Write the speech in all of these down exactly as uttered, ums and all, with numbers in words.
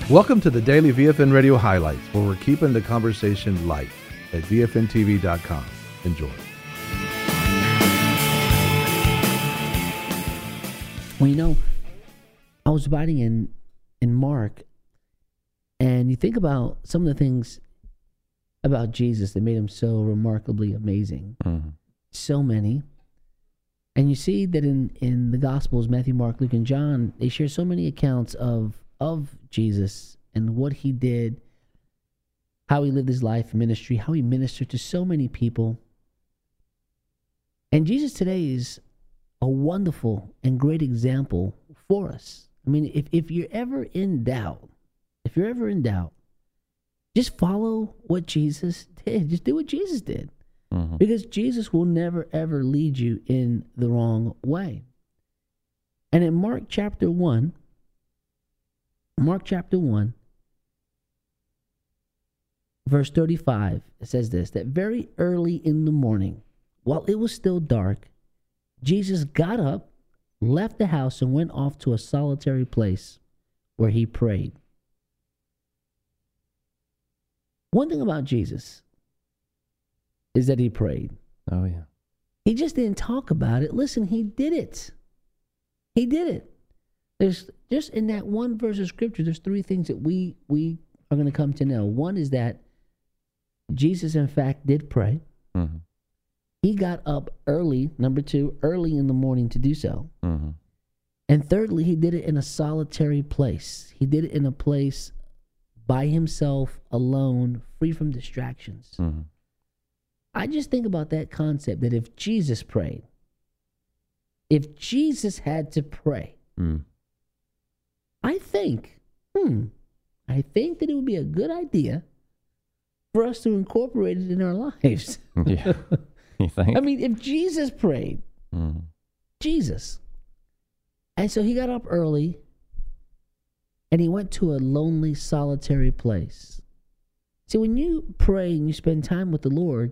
Welcome to the Daily V F N Radio Highlights, where we're keeping the conversation light at V F N T V dot com. Enjoy. Well, you know, I was writing in, in Mark, and you think about some of the things about Jesus that made him so remarkably amazing. Mm-hmm. So many. And you see that in, in the Gospels, Matthew, Mark, Luke, and John, they share so many accounts of, of Jesus and what he did, how he lived his life, ministry, how he ministered to so many people. And Jesus today is a wonderful and great example for us. I mean, if, if you're ever in doubt, if you're ever in doubt, just follow what Jesus did. Just do what Jesus did. Mm-hmm. Because Jesus will never, ever lead you in the wrong way. And in Mark chapter one, Mark chapter one, verse thirty-five, it says this, that very early in the morning, while it was still dark, Jesus got up, left the house, and went off to a solitary place where he prayed. One thing about Jesus is that he prayed. Oh, yeah. He just didn't talk about it. Listen, he did it. He did it. There's just in that one verse of scripture, there's three things that we, we are going to come to know. One is that Jesus, in fact, did pray. Mm-hmm. He got up early, number two, early in the morning to do so. Mm-hmm. And thirdly, he did it in a solitary place. He did it in a place by himself, alone, free from distractions. Mm-hmm. I just think about that concept that if Jesus prayed, if Jesus had to pray, mm. I think, hmm, I think that it would be a good idea for us to incorporate it in our lives. Yeah. You think? I mean, if Jesus prayed, mm. Jesus. And so he got up early and he went to a lonely, solitary place. See, when you pray and you spend time with the Lord,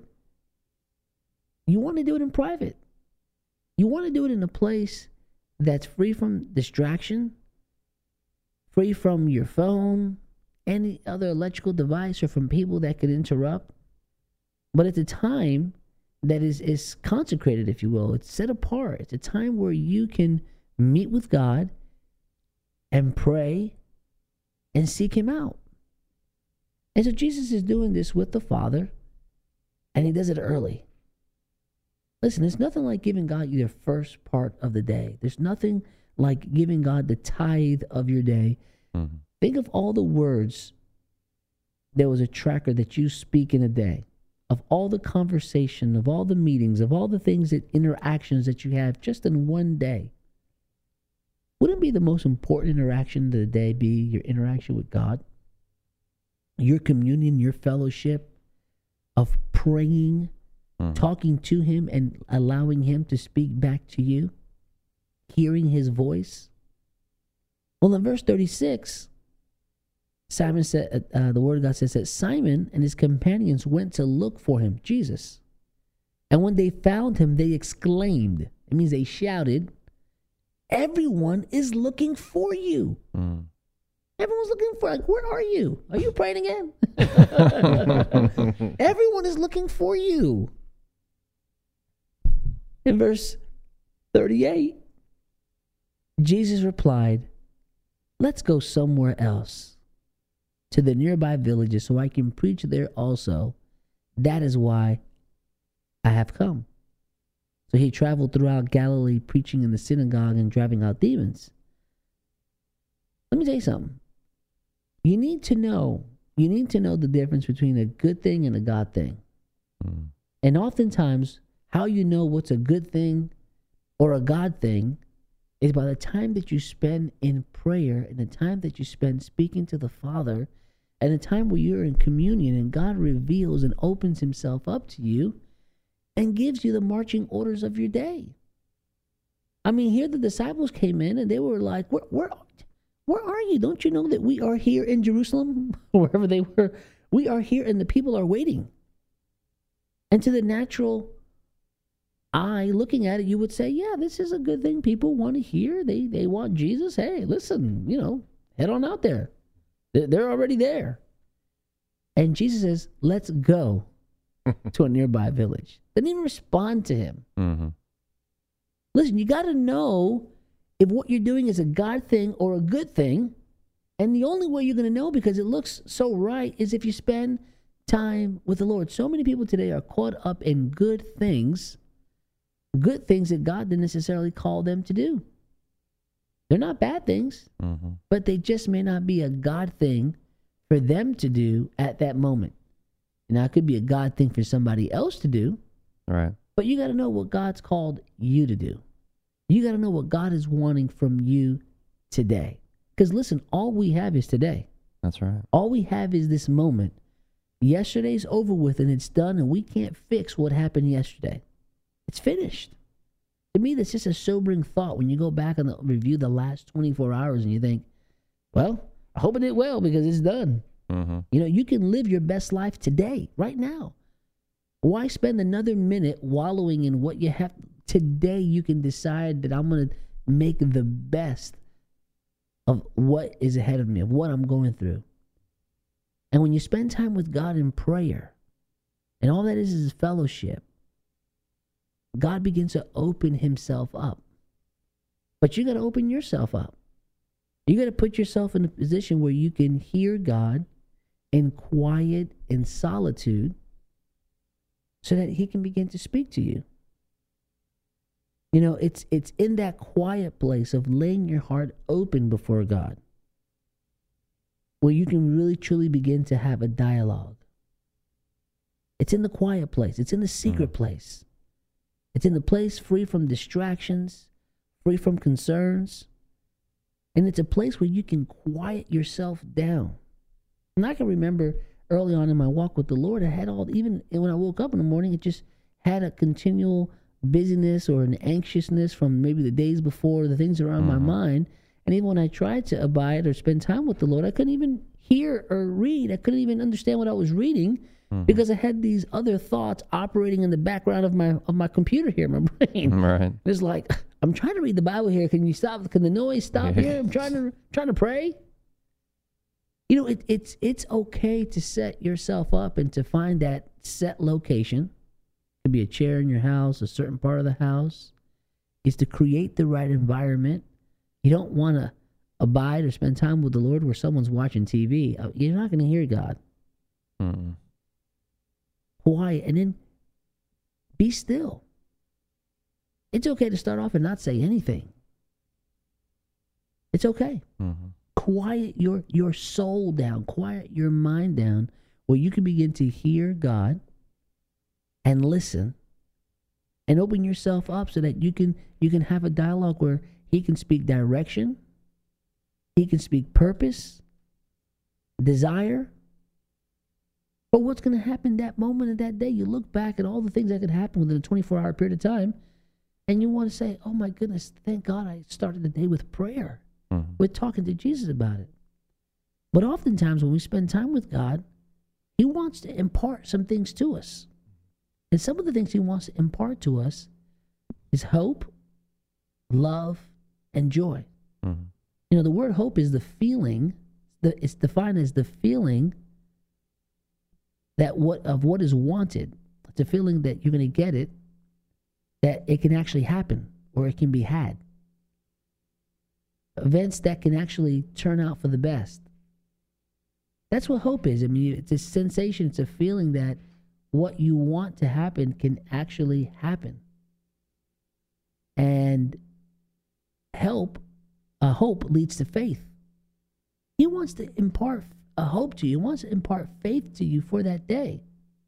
you want to do it in private. You want to do it in a place that's free from distraction, free from your phone, any other electrical device, or from people that could interrupt. But it's a time that is, is consecrated, if you will. It's set apart. It's a time where you can meet with God and pray and seek him out. And so Jesus is doing this with the Father, and he does it early. Listen, there's nothing like giving God your first part of the day. There's nothing like giving God the tithe of your day. Mm-hmm. Think of all the words. There was a tracker that you speak in a day, of all the conversation, of all the meetings, of all the things, that interactions that you have just in one day. Wouldn't be the most important interaction of the day be your interaction with God? Your communion, your fellowship of praying, mm-hmm. talking to him and allowing him to speak back to you, hearing his voice. Well, in verse thirty-six, Simon said, uh, the word of God says that Simon and his companions went to look for him, Jesus. And when they found him, they exclaimed, it means they shouted, "Everyone is looking for you." Mm. Everyone's looking for, like, where are you? Are you praying again? Everyone is looking for you. In verse thirty-eight, Jesus replied, "Let's go somewhere else, to the nearby villages, so I can preach there also. That is why I have come." So he traveled throughout Galilee, preaching in the synagogue and driving out demons. Let me tell you something. You need to know, you need to know the difference between a good thing and a God thing. Mm. And oftentimes, how you know what's a good thing or a God thing is by the time that you spend in prayer and the time that you spend speaking to the Father and the time where you're in communion and God reveals and opens himself up to you and gives you the marching orders of your day. I mean, here the disciples came in and they were like, where, where, where are you? Don't you know that we are here in Jerusalem? Wherever they were, we are here and the people are waiting. And to the natural eye looking at it, you would say, yeah, this is a good thing. People want to hear. They they want Jesus. Hey, listen, you know, head on out there. They're already there. And Jesus says, let's go to a nearby village. They didn't even respond to him. Mm-hmm. Listen, you got to know if what you're doing is a God thing or a good thing. And the only way you're going to know, because it looks so right, is if you spend time with the Lord. So many people today are caught up in good things, good things that God didn't necessarily call them to do. They're not bad things, mm-hmm. but they just may not be a God thing for them to do at that moment. Now, it could be a God thing for somebody else to do, right? But you got to know what God's called you to do. You got to know what God is wanting from you today. Because listen, all we have is today. That's right. All we have is this moment. Yesterday's over with and it's done, and we can't fix what happened yesterday. It's finished. To me, that's just a sobering thought when you go back and review the last twenty-four hours and you think, well, I hope it did well because it's done. Mm-hmm. You know, you can live your best life today, right now. Why spend another minute wallowing in what you have? Today you can decide that I'm going to make the best of what is ahead of me, of what I'm going through. And when you spend time with God in prayer, and all that is is fellowship, God begins to open himself up. But you got to open yourself up. You got to put yourself in a position where you can hear God in quiet and solitude so that he can begin to speak to you. You know, it's it's in that quiet place of laying your heart open before God where you can really truly begin to have a dialogue. It's in the quiet place. It's in the secret mm. place. It's in the place free from distractions, free from concerns. And it's a place where you can quiet yourself down. And I can remember early on in my walk with the Lord, I had all, even when I woke up in the morning, it just had a continual busyness or an anxiousness from maybe the days before, the things around mm-hmm. my mind. And even when I tried to abide or spend time with the Lord, I couldn't even hear or read. I couldn't even understand what I was reading mm-hmm. because I had these other thoughts operating in the background of my of my computer here, my brain. Right. It's like, I'm trying to read the Bible here. Can you stop? Can the noise stop here? I'm trying to trying to pray. You know, it, it's it's okay to set yourself up and to find that set location. It could be a chair in your house, a certain part of the house. Is to create the right environment. You don't want to abide or spend time with the Lord where someone's watching T V. You're not going to hear God. Mm. Quiet, and then be still. It's okay to start off and not say anything. It's okay. Mm-hmm. Quiet your, your soul down. Quiet your mind down where you can begin to hear God and listen and open yourself up so that you can you can have a dialogue where he can speak direction, he can speak purpose, desire. But what's going to happen that moment of that day? You look back at all the things that could happen within a twenty-four hour period of time, and you want to say, oh my goodness, thank God I started the day with prayer. Mm-hmm. We're talking to Jesus about it. But oftentimes when we spend time with God, he wants to impart some things to us. And some of the things he wants to impart to us is hope, love, and joy. Mm-hmm. You know, the word hope is the feeling, the, it's defined as the feeling that what of what is wanted. It's a feeling that you're going to get it, that it can actually happen or it can be had. Events that can actually turn out for the best. That's what hope is. I mean, it's a sensation, it's a feeling that what you want to happen can actually happen. And help, uh, hope leads to faith. He wants to impart a hope to you. He wants to impart faith to you for that day.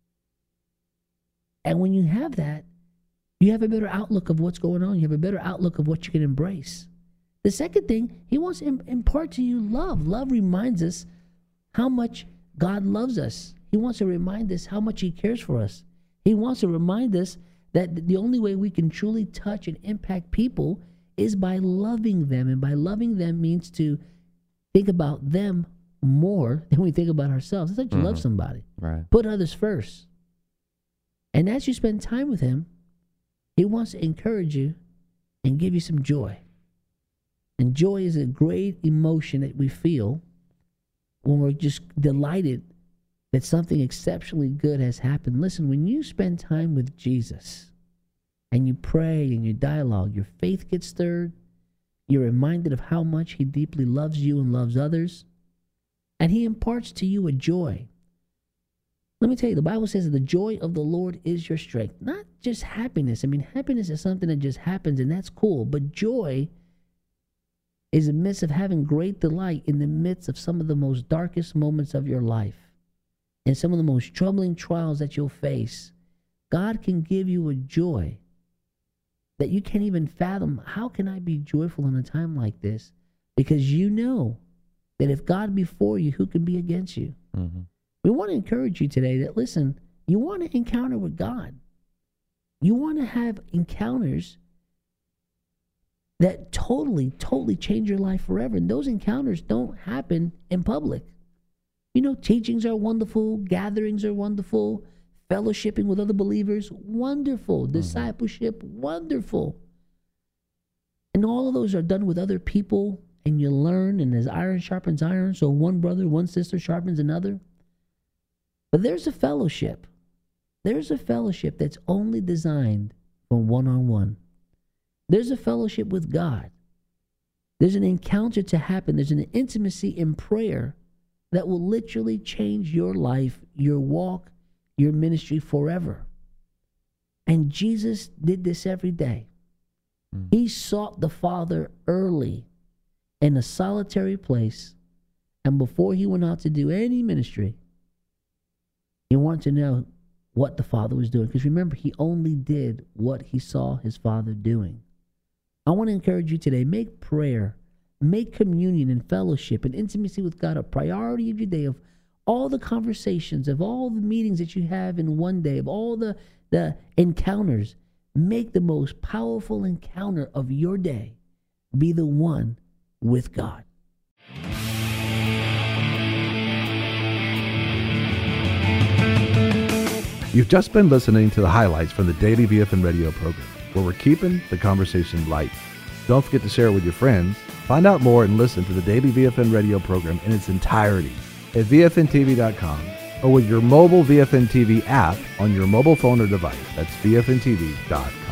And when you have that, you have a better outlook of what's going on. You have a better outlook of what you can embrace. The second thing, he wants to impart to you love. Love reminds us how much God loves us. He wants to remind us how much he cares for us. He wants to remind us that the only way we can truly touch and impact people is by loving them. And by loving them means to think about them more than we think about ourselves. It's like you mm-hmm. love somebody. Right. Put others first. And as you spend time with him, he wants to encourage you and give you some joy. And joy is a great emotion that we feel when we're just delighted that something exceptionally good has happened. Listen, when you spend time with Jesus and you pray and you dialogue, your faith gets stirred. You're reminded of how much he deeply loves you and loves others. And he imparts to you a joy. Let me tell you, the Bible says that the joy of the Lord is your strength. Not just happiness. I mean, happiness is something that just happens, and that's cool. But joy is a midst of having great delight in the midst of some of the most darkest moments of your life and some of the most troubling trials that you'll face. God can give you a joy that you can't even fathom. How can I be joyful in a time like this? Because you know that if God be for you, who can be against you? Mm-hmm. We want to encourage you today that, listen, you want to encounter with God. You want to have encounters that totally, totally change your life forever. And those encounters don't happen in public. You know, teachings are wonderful. Gatherings are wonderful. Fellowshipping with other believers, wonderful. Mm-hmm. Discipleship, wonderful. And all of those are done with other people, and you learn, and as iron sharpens iron, so one brother, one sister sharpens another. But there's a fellowship. There's a fellowship that's only designed for one-on-one. There's a fellowship with God. There's an encounter to happen. There's an intimacy in prayer that will literally change your life, your walk, your ministry forever. And Jesus did this every day. Mm. He sought the Father early in a solitary place, and before he went out to do any ministry, he wanted to know what the Father was doing. Because remember, he only did what he saw his Father doing. I want to encourage you today, make prayer, make communion and fellowship and intimacy with God a priority of your day, of all the conversations, of all the meetings that you have in one day, of all the, the encounters. Make the most powerful encounter of your day be the one with God. You've just been listening to the highlights from the Daily V F N Radio program, where we're keeping the conversation light. Don't forget to share it with your friends. Find out more and listen to the Daily V F N Radio program in its entirety at V F N T V dot com or with your mobile V F N T V app on your mobile phone or device. That's V F N T V dot com.